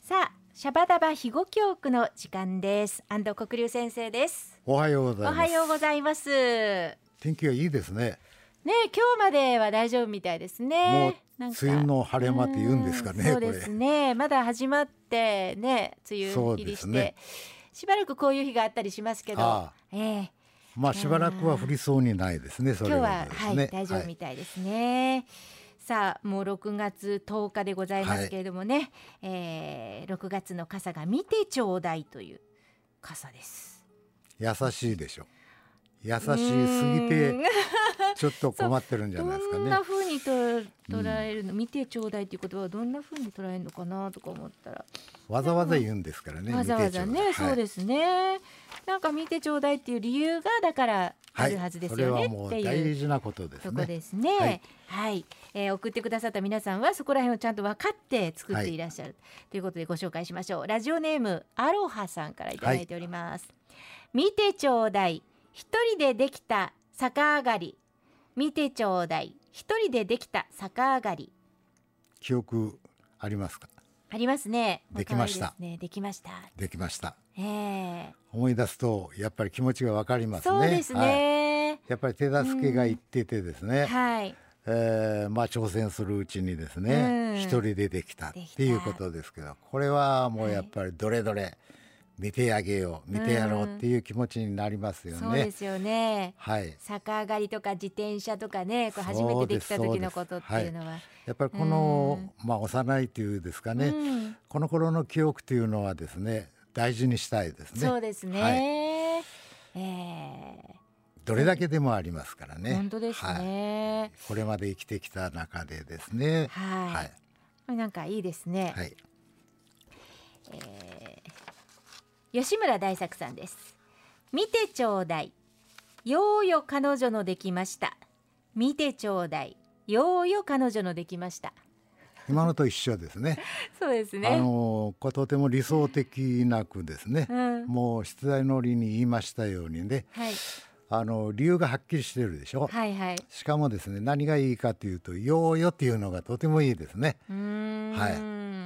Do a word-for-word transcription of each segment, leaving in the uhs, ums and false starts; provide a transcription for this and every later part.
さあシャバダバ肥後教育の時間です。安藤国流先生です。 おはようございます。 おはようございます。ね、 天気がいいですね。 今日までは大丈夫みたいですね。 もう梅雨の晴れ間って言うんですかね。 そうですね。まだ始まってね、梅雨入りして、ね、しばらくこういう日があったりしますけど、ああ、えー、 まあしばらくは降りそうにないですね。それはですね。 今日は、はい、大丈夫みたいですね。はい、さあもうろくがつとおかでございますけれどもね、はい、えー、ろくがつの傘が見てちょうだいという傘です。 優しいでしょ。優しすぎてちょっと困ってるんじゃないですかね。 どんな風にと捉えるの、うん、見てちょうだいっていう言葉はどんな風に捉えるのかなとか思ったら、 わざわざ言うんですからね。 わざわざね、はい、そうですね。なんか見てちょうだいっていう理由がだからあるはずですよね、はい、 それはもう大事なことですね。 そこですね。はい、はい、えー、送ってくださった皆さんはそこら辺をちゃんと分かって作っていらっしゃる、はい、ということでご紹介しましょう。ラジオネームアロハさんからいただいております。はい、見てちょうだい、一人でできた逆上がり。見てちょうだい、一人でできた逆上がり。 記憶ありますか？ ありますね。 できました。 ね、できました。 できました。 えー、 思い出すとやっぱり気持ちがわかりますね。 そうですね。はい、 やっぱり手助けがいっててですね。 うん、はい。 えー、まあ挑戦するうちにですね、うん、一人でできたっていうことですけど、これはもうやっぱりどれどれ、はい、見てあげよう見てやろうっていう気持ちになりますよね。 そうですよね、 はい、 逆上がりとか自転車とかね、こう初めてできた時のことっていうのは、はい、 やっぱりこの、まあ、幼いというですかね、うん、この頃の記憶というのはですね大事にしたいですね。 そうですね、はい、えー、 どれだけでもありますからね。 本当ですね、 はい、これまで生きてきた中でですね、 はい、はい、なんかいいですね。はい、えー、吉村大作さんです。見てちょうだい、ようよ彼女のできました。見てちょうだい、ようよ彼女のできました。 今のと一緒ですね。 そうですね。 あのこれとても理想的な句ですね。うん、もう出題の折に言いましたようにね、はい、あの理由がはっきりしてるでしょ。はいはい、しかもですね、何がいいかというと、ようよっていうのがとてもいいですね。うーん、はい、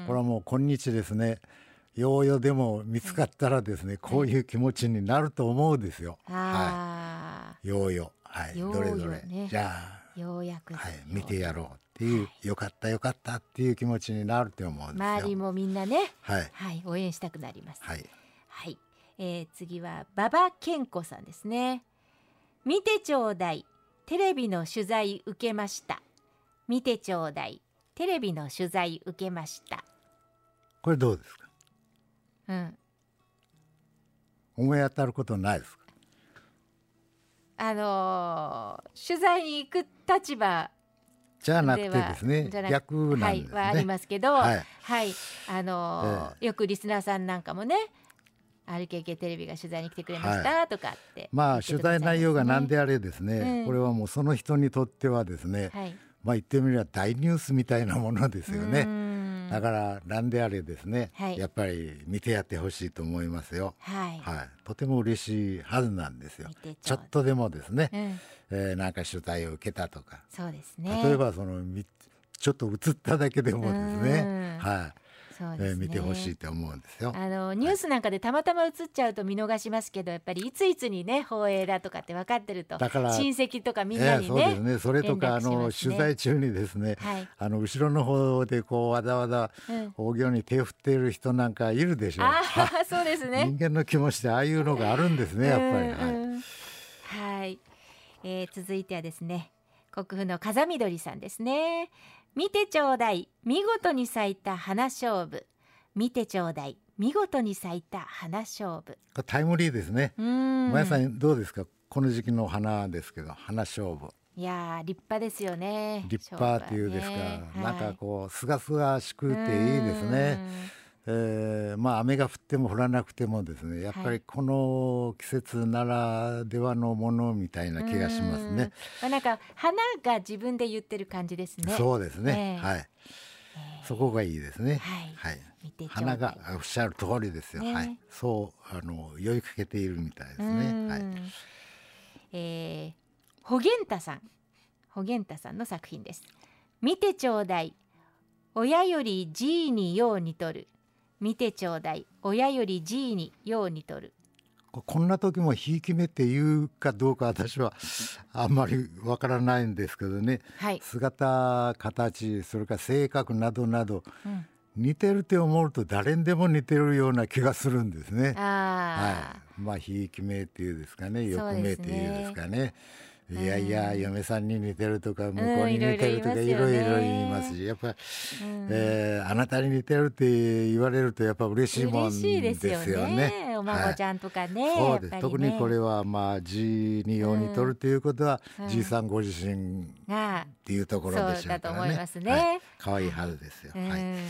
これはもう今日ですね、ようよでも見つかったらですね、はい、こういう気持ちになると思うんですよ。はい、ようよ、はい、どれどれ、ね、じゃあようやく、 はい、見てやろうっていう、はい、よかったよかったっていう気持ちになると思うんですよ。 周りもみんなね、 はい、 はい、応援したくなります。 はい、 はい、えー、次は馬場健子さんですね。見てちょうだい、テレビの取材受けました。見てちょうだい、テレビの取材受けました。 これどうですか？ うん、 思い当たることないですか？ あのー、取材に行く立場じゃなくてですね、逆なんですね、 はい、はありますけど、はい、はい、あのーえー、よくリスナーさんなんかもね、アールケーケー テレビが取材に来てくれました、はい、とかって、 まあ取材内容が何であれですね、うん、これはもうその人にとってはですね、はい、まあ言ってみれば大ニュースみたいなものですよね。だから何であれですね、はい、やっぱり見てやってほしいと思いますよ。はいはい、とても嬉しいはずなんですよ。ち, ちょっとでもですね、うん、えー、なんか取材を受けたとか、 そうですね、 例えばそのちょっと映っただけでもですね、はい、そうですね、えー、見てほしいと思うんですよ。 あのニュースなんかでたまたま映っちゃうと見逃しますけど、やっぱりいついつにね放映だとかって分かってると、だから親戚とかみんなにね、えー、そうですね、 それとか、ね、あの取材中にですね、はい、あの後ろの方でこうわざわざ大行に手を振っている人なんかいるでしょう。うん、あそうですね、 人間の気持ちでああいうのがあるんですね、やっぱり。はい、 はい、えー、続いてはですね、国府の風見鶏さんですね。見てちょうだい、見事に咲いた花勝負。見てちょうだい、見事に咲いた花勝負。 タイムリーですね。もやさんどうですか？この時期の花ですけど、花勝負。 いや立派ですよね。 立派っていうですか、ね、なんかこうすがすがしくていいですね。えー、まあ雨が降っても降らなくてもですね、やっぱりこの季節ならではのものみたいな気がしますね。 まあ、なんか花が自分で言ってる感じですね。 そうですね、えー、はい、えー、そこがいいですね。はい、はい、花がおっしゃる通りですよ。ね、はい、そうあの酔いかけているみたいですね。はい、 えー、ほげんたさん、ほげんたさんの作品です。見てちょうだい、親よりじいによう似とる。 見てちょうだい親よりじいによう似とる。 こんな時もひいき目って言うかどうか私はあんまりわからないんですけどね、はい、姿形それから性格などなど、うん、似てるって思うと誰にでも似てるような気がするんですね。あ、はい、まあひいき目っていうですかね、欲目っていうですかね、いやいや嫁さんに似てるとか向こうに似てるとかいろいろ言いますし、やっぱり、うんえー、あなたに似てるって言われるとやっぱ嬉しいもんですよね。嬉しいですよね、 お孫ちゃんとかね、はい、 そうです、ね、特にこれはまあじにようにとるということは、うん、じいさんご自身っていうところでしょうからね。そうだと思いますね、はい、可愛いはずですよ、うんはいはい、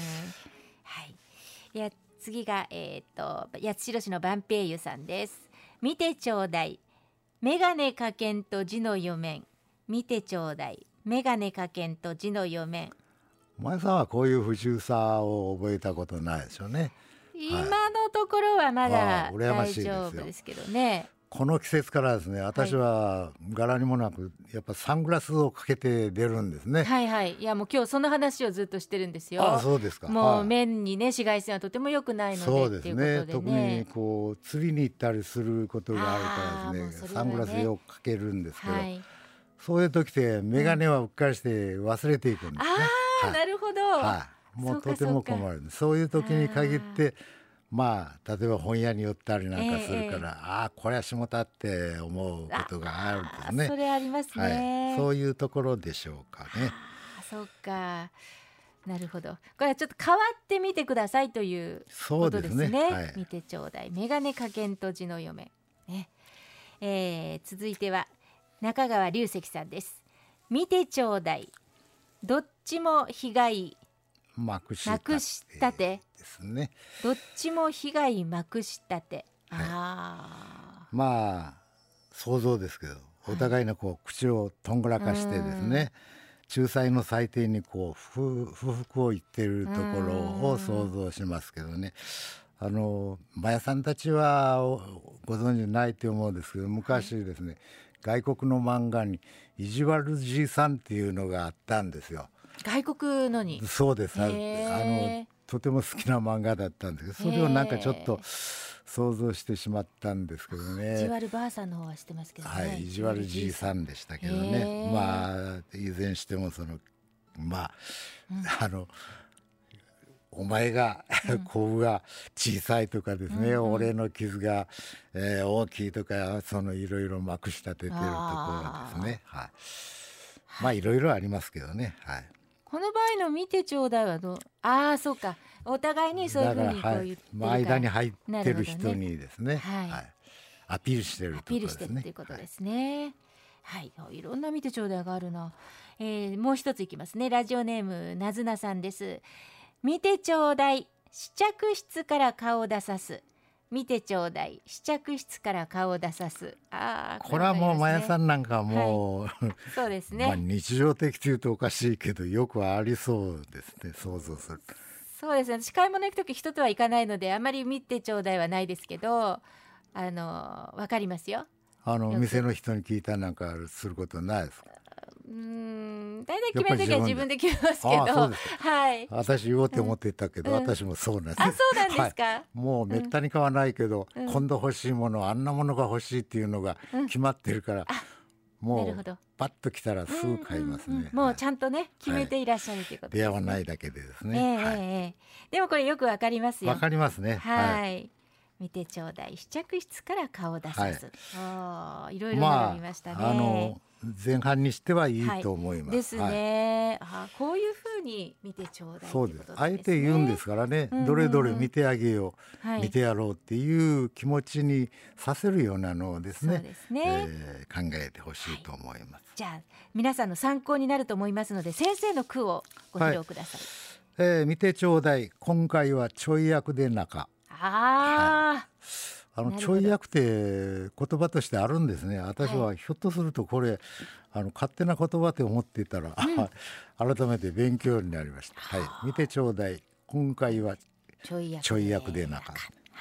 いや次が、えー、っと八代市の万平湯さんです。見てちょうだいメガネかけんと字の読めん。見てちょうだいメガネかけんと字の読めん。 前さんはこういう不自由さを覚えたことないでしょうね。 今のところはまだ大丈夫ですけどね。 この季節からですね、私は柄にもなくやっぱサングラスをかけて出るんですね。 はいはい、いやもう今日その話をずっとしてるんですよ。 ああそうですか。 もう目にね紫外線はとても良くないので。 そうですね、特にこう釣りに行ったりすることがあるからですね、サングラスをかけるんですけど、はい、そういう時って眼鏡はうっかりして忘れていくんですね、 うん、ああ、はい、なるほど、 はい、もうとても困る。そういう時に限ってまあ例えば本屋に寄ったりなんかするから、えー、ああこれは下田って思うことがあるんですね。 それありますね、 はい、そういうところでしょうかね。 あ、そうか、なるほど。これはちょっと変わってみてくださいということですね。そうですね、はい、見てちょうだいメガネかけんと字の読め、ねえー、続いては中川隆石さんです。見てちょうだいどっちも被害まくしたてですね。 どっちも被害まくしたて、はい、 あまあ想像ですけど、お互いのこう口をとんがらかしてですね、仲裁の裁定にこう不服を言っているところを想像しますけどね。あのマヤさんたちはご存知ないと思うんですけど、昔ですね、はい、外国の漫画に意地悪じいさんっていうのがあったんですよ。 外国のに。 そうです。あのとても好きな漫画だったんですけど、それをなんかちょっと想像してしまったんですけどね。 意地悪ばあさんの方は知ってますけどね。 はい、意地悪じいさんでしたけどね。まあいずれにしてもそのまあ、うん、あのお前が甲が小さいとかですね、うんうん、俺の傷が、えー、大きいとか、そのいろいろまくし立ててるところですね。はい、まあいろいろありますけどね。はい。 この場合の見てちょうだいはどう、ああそうか、お互いにそういうふうにこう言ってるから、 はい、間に入ってる人にですね、 はいはい、アピールしてるところですね。アピールしてるっていうことですね。はい、はい、いろんな見てちょうだいがあるな。えー、もう一ついきますね。ラジオネームなずなさんです。見てちょうだい試着室から顔出さす。見てちょうだい試着室から顔出さす。あ、 これはもうマヤさんなんかもう、はい、 そうですね、 まあ日常的というとおかしいけどよくありそうですね、想像する。 そうですね、私買い物行くとき人とは行かないのであまり見てちょうだいはないですけど、あのわかりますよ。 あの店の人に聞いたなんかすることないですか。 うーん、大体決めるときは自分で決めますけど、はい、 私言おうって思ってたけど、うん、私もそうなんです。 あ、そうなんですか、はい、 もうめったに買わないけど、うん、今度欲しいものあんなものが欲しいっていうのが決まってるから、うん、もうパッと来たらすぐ買いますね、うんうんうん、 もうちゃんとね決めていらっしゃるということですね、 出会わないだけでですね、 えーはいえー、でもこれよくわかりますよ。 わかりますね、 はい、はい、見てちょうだい試着室から顔を出さず、はい、いろいろ学びましたね、まあ、あの前半にしてはいいと思います、 はい、ですね、はい、あ、こういうふうに見てちょうだい、 そうです、あえて言うんですからね、うんうんうん、どれどれ見てあげよう、はい、見てやろうっていう気持ちにさせるようなのをですね、 そうですね、 えー、考えてほしいと思います、はい、 じゃあ皆さんの参考になると思いますので先生の句をご披露ください、 はい、えー、見てちょうだい今回はちょい役で中。 あ、はい、 あのちょい役って言葉としてあるんですね。私はひょっとするとこれ、はい、あの勝手な言葉って思っていたら、うん、改めて勉強になりました、はい、見てちょうだい今回はちょい役でなかった、はあ、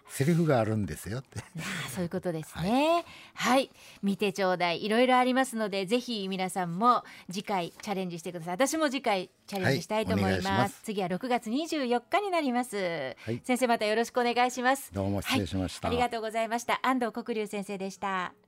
セリフがあるんですよってあそういうことですね。はい、はい、見てちょうだい。いろいろありますので、ぜひ皆さんも次回チャレンジしてください。私も次回チャレンジしたいと思います。はい、ます。次はろくがつにじゅうよっかになります。はい、先生またよろしくお願いします。 どうも失礼しました。 はい、ありがとうございました。安藤国龍先生でした。